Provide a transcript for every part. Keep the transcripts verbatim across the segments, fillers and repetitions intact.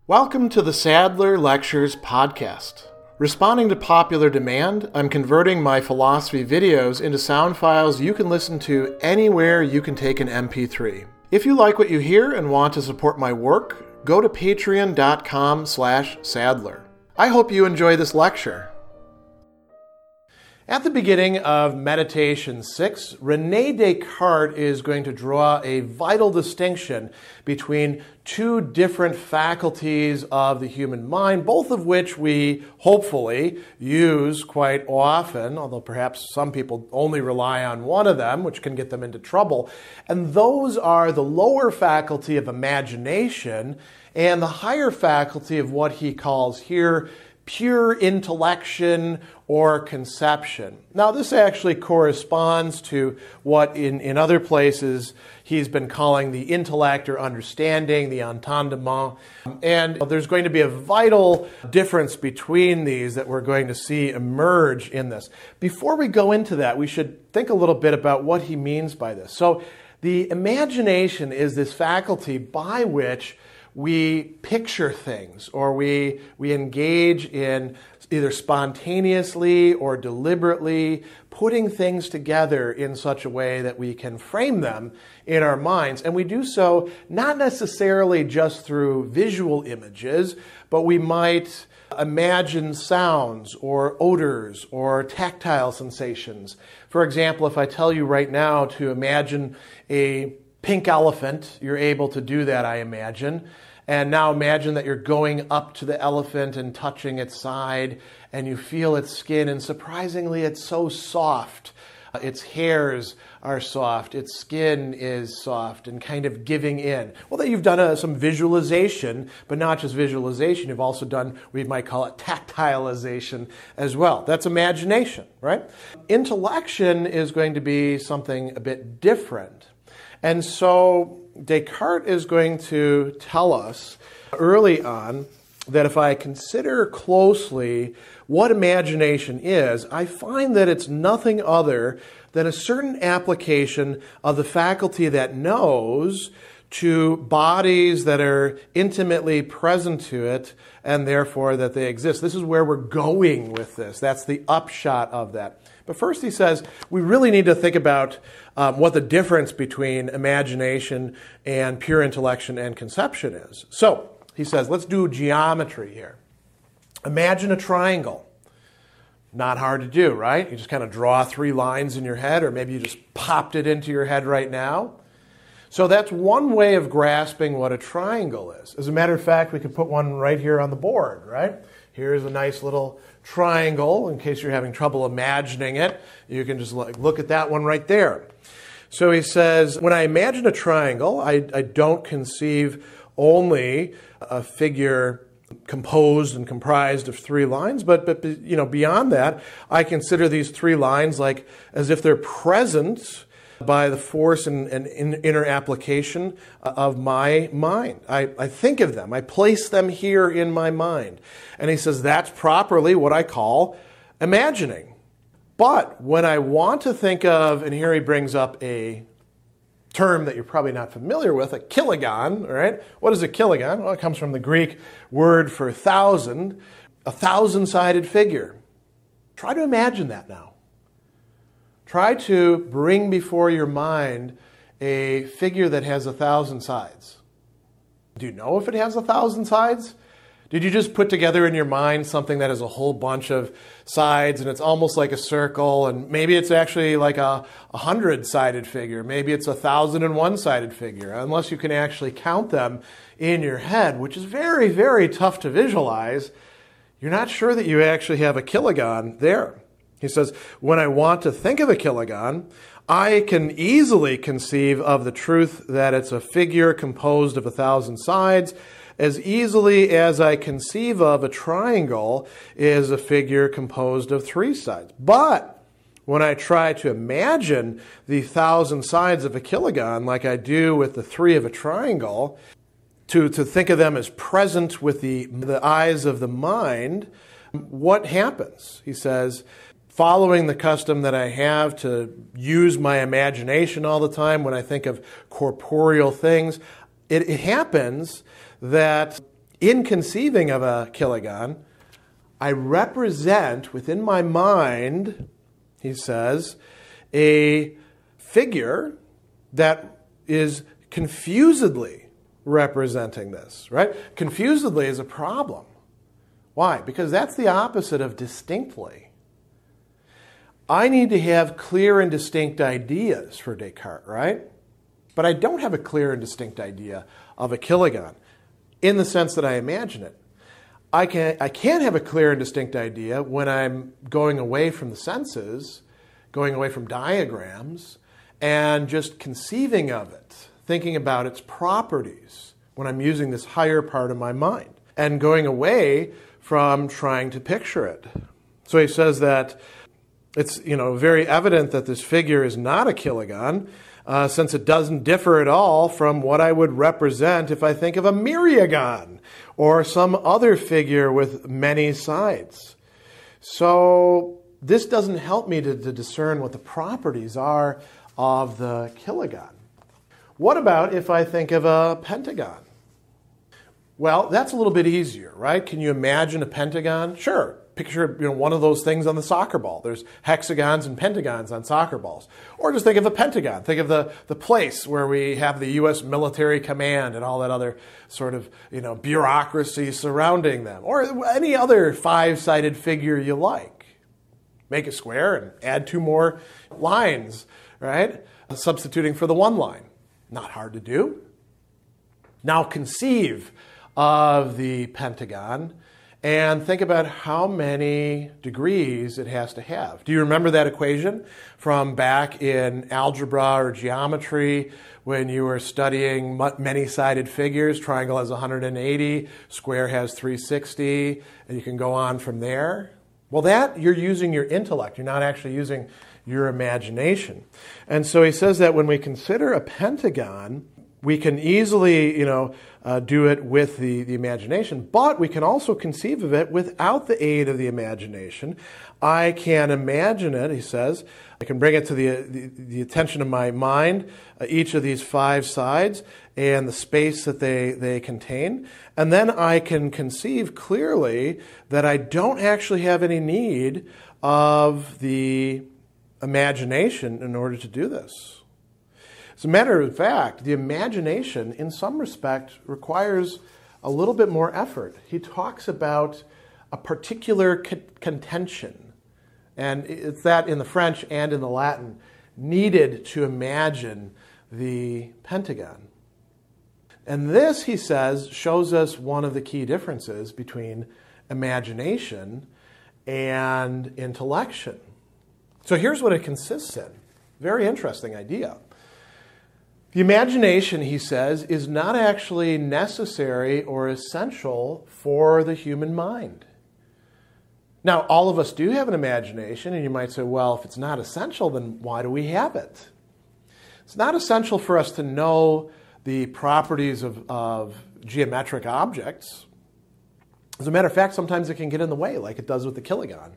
Welcome to the Sadler Lectures podcast. Responding to popular demand, I'm converting my philosophy videos into sound files you can listen to anywhere you can take an M P three. If you like what you hear and want to support my work, go to patreon.com slash Sadler. I hope you enjoy this lecture. At the beginning of Meditation six, René Descartes is going to draw a vital distinction between two different faculties of the human mind, both of which we hopefully use quite often, although perhaps some people only rely on one of them, which can get them into trouble. And those are the lower faculty of imagination and the higher faculty of what he calls here pure intellection or conception. Now, this actually corresponds to what in, in other places he's been calling the intellect or understanding, the entendement. And there's going to be a vital difference between these that we're going to see emerge in this. Before we go into that, we should think a little bit about what he means by this. So, the imagination is this faculty by which we picture things, or we we engage in either spontaneously or deliberately putting things together in such a way that we can frame them in our minds. And we do so not necessarily just through visual images, but we might imagine sounds or odors or tactile sensations. For example, if I tell you right now to imagine a pink elephant, you're able to do that, I imagine. And now imagine that you're going up to the elephant and touching its side, and you feel its skin, and surprisingly, it's so soft. Uh, its hairs are soft, its skin is soft and kind of giving in. Well, then you've done uh, some visualization, but not just visualization. You've also done, we might call it tactilization as well. That's imagination, right? Intellection is going to be something a bit different. And so Descartes is going to tell us early on that if I consider closely what imagination is, I find that it's nothing other than a certain application of the faculty that knows to bodies that are intimately present to it, and therefore that they exist. This is where we're going with this. That's the upshot of that. But first he says we really need to think about um, what the difference between imagination and pure intellection and conception is. So he says, let's do geometry here. Imagine a triangle. Not hard to do, right? You just kind of draw three lines in your head, or maybe you just popped it into your head right now. So that's one way of grasping what a triangle is. As a matter of fact, we could put one right here on the board, right? Here's a nice little triangle. In case you're having trouble imagining it, you can just look at that one right there. So he says, when I imagine a triangle, I, I don't conceive only a figure composed and comprised of three lines, but, but you know, beyond that, I consider these three lines like as if they're present by the force and, and in, inner application of my mind. I, I think of them. I place them here in my mind. And he says that's properly what I call imagining. But when I want to think of, and here he brings up a term that you're probably not familiar with, a kilogon, all right? What is a kilogon? Well, it comes from the Greek word for thousand, a thousand-sided figure. Try to imagine that now. Try to bring before your mind a figure that has a thousand sides. Do you know if it has a thousand sides? Did you just put together in your mind something that has a whole bunch of sides and it's almost like a circle, and maybe it's actually like a, a hundred-sided figure. Maybe it's a thousand and one-sided figure, unless you can actually count them in your head, which is very, very tough to visualize. You're not sure that you actually have a kilogon there. He says, when I want to think of a kilogon, I can easily conceive of the truth that it's a figure composed of a thousand sides, as easily as I conceive of a triangle is a figure composed of three sides. But when I try to imagine the thousand sides of a kilogon like I do with the three of a triangle, to, to think of them as present with the, the eyes of the mind, what happens? He says, following the custom that I have to use my imagination all the time when I think of corporeal things, it, it happens that In conceiving of a kilogon, I represent within my mind, he says, a figure that is confusedly representing this, right? Confusedly is a problem. Why? Because that's the opposite of distinctly. I need to have clear and distinct ideas for Descartes, right? But I don't have a clear and distinct idea of a kilogon in the sense that I imagine it. I can, I can have a clear and distinct idea when I'm going away from the senses, going away from diagrams, and just conceiving of it, thinking about its properties when I'm using this higher part of my mind, and going away from trying to picture it. So he says that it's, you know, very evident that this figure is not a kilogon, uh, since it doesn't differ at all from what I would represent if I think of a myriagon or some other figure with many sides. So this doesn't help me to, to discern what the properties are of the kilogon. What about if I think of a pentagon? Well, that's a little bit easier, right? Can you imagine a pentagon? Sure. Picture, you know, one of those things on the soccer ball. There's hexagons and pentagons on soccer balls. Or just think of a pentagon. Think of the, the place where we have the U S military command and all that other sort of, you know, bureaucracy surrounding them. Or any other five-sided figure you like. Make a square and add two more lines, right? Substituting for the one line. Not hard to do. Now conceive of the pentagon and think about how many degrees it has to have. Do you remember that equation from back in algebra or geometry when you were studying many-sided figures? Triangle has one hundred eighty, square has three hundred sixty, and you can go on from there. Well, that you're using your intellect. You're not actually using your imagination. And so he says that when we consider a pentagon, we can easily, you know, uh, do it with the, the imagination, but we can also conceive of it without the aid of the imagination. I can imagine it, he says. I can bring it to the, the, the attention of my mind, uh, each of these five sides and the space that they, they contain. And then I can conceive clearly that I don't actually have any need of the imagination in order to do this. As a matter of fact, the imagination, in some respect, requires a little bit more effort. He talks about a particular co- contention, and it's that in the French and in the Latin, needed to imagine the pentagon. And this, he says, shows us one of the key differences between imagination and intellection. So here's what it consists in. Very interesting idea. The imagination, he says, is not actually necessary or essential for the human mind. Now, all of us do have an imagination, and you might say, well, if it's not essential, then why do we have it? It's not essential for us to know the properties of, of geometric objects. As a matter of fact, sometimes it can get in the way, like it does with the kilogon.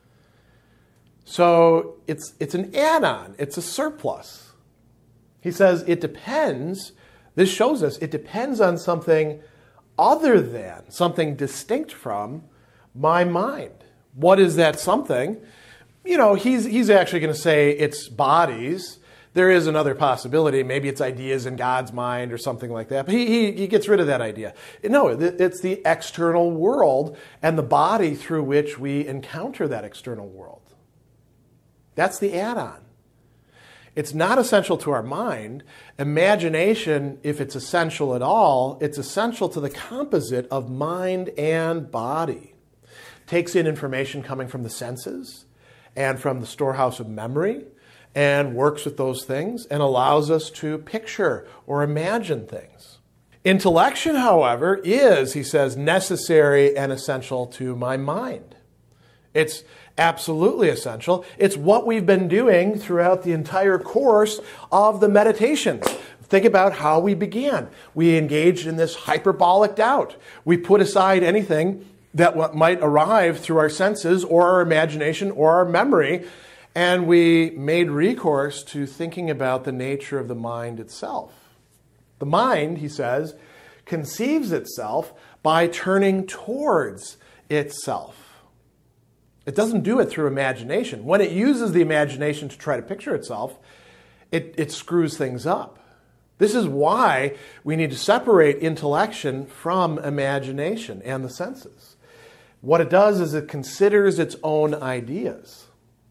So it's, it's an add-on. It's a surplus. He says it depends, this shows us, it depends on something other than, something distinct from my mind. What is that something? You know, he's, he's actually going to say it's bodies. There is another possibility. Maybe it's ideas in God's mind or something like that. But he, he, he gets rid of that idea. No, it's the external world and the body through which we encounter that external world. That's the add-on. It's not essential to our mind. Imagination, if it's essential at all, it's essential to the composite of mind and body. Takes in information coming from the senses and from the storehouse of memory and works with those things and allows us to picture or imagine things. Intellection, however, is, he says, necessary and essential to my mind. It's absolutely essential. It's what we've been doing throughout the entire course of the meditations. Think about how we began. We engaged in this hyperbolic doubt. We put aside anything that might arrive through our senses or our imagination or our memory, and we made recourse to thinking about the nature of the mind itself. The mind, he says, conceives itself by turning towards itself. It doesn't do it through imagination. When it uses the imagination to try to picture itself, it, it screws things up. This is why we need to separate intellection from imagination and the senses. What it does is it considers its own ideas.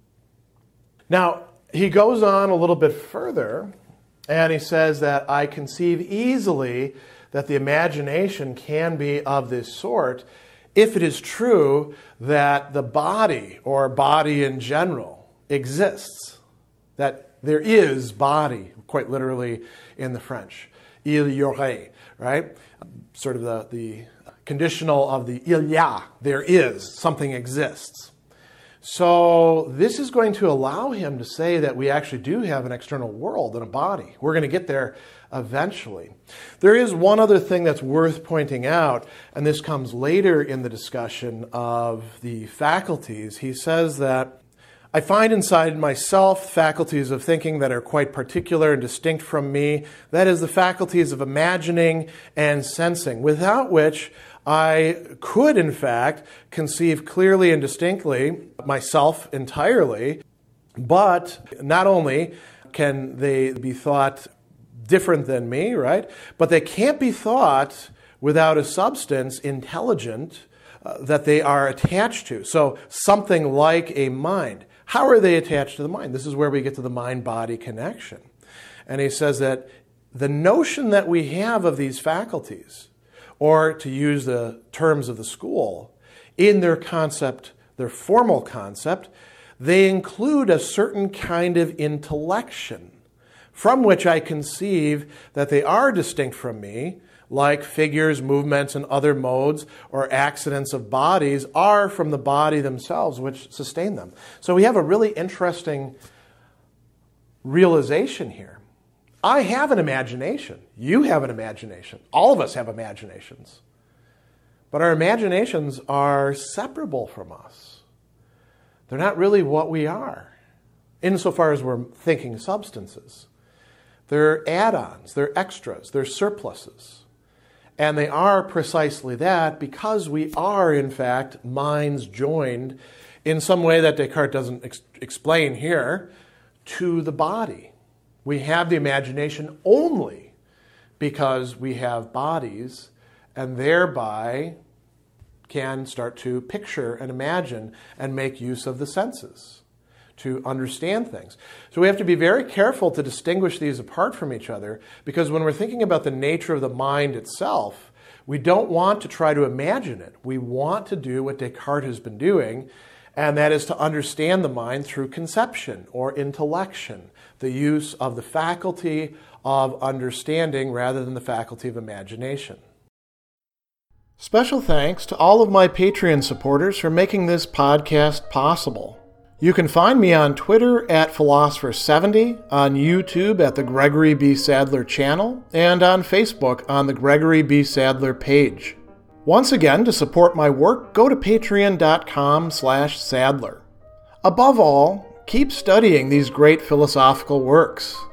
Now, he goes on a little bit further, and he says that I conceive easily that the imagination can be of this sort if it is true that the body, or body in general, exists. That there is body, quite literally in the French. Il y aurait, right? Sort of the, the conditional of the il y a, there is, something exists. So this is going to allow him to say that we actually do have an external world and a body. We're going to get there eventually. There is one other thing that's worth pointing out, and this comes later in the discussion of the faculties. He says that I find inside myself faculties of thinking that are quite particular and distinct from me. That is, the faculties of imagining and sensing, without which I could, in fact, conceive clearly and distinctly myself entirely, but not only can they be thought different than me, right? But they can't be thought without a substance intelligent uh, that they are attached to. So something like a mind. How are they attached to the mind? This is where we get to the mind-body connection. And he says that the notion that we have of these faculties, or to use the terms of the school, in their concept, their formal concept, they include a certain kind of intellection from which I conceive that they are distinct from me, like figures, movements, and other modes or accidents of bodies are from the body themselves which sustain them. So we have a really interesting realization here. I have an imagination. You have an imagination. All of us have imaginations. But our imaginations are separable from us. They're not really what we are, insofar as we're thinking substances. They're add-ons, they're extras, they're surpluses. And they are precisely that because we are, in fact, minds joined in some way that Descartes doesn't ex- explain here to the body. We have the imagination only because we have bodies and thereby can start to picture and imagine and make use of the senses to understand things. So we have to be very careful to distinguish these apart from each other, because when we're thinking about the nature of the mind itself, we don't want to try to imagine it. We want to do what Descartes has been doing, and that is to understand the mind through conception or intellection, the use of the faculty of understanding rather than the faculty of imagination. Special thanks to all of my Patreon supporters for making this podcast possible. You can find me on Twitter at Philosopher seventy, on YouTube at the Gregory B. Sadler channel, and on Facebook on the Gregory B. Sadler page. Once again, to support my work, go to patreon.com slash Sadler. Above all, keep studying these great philosophical works.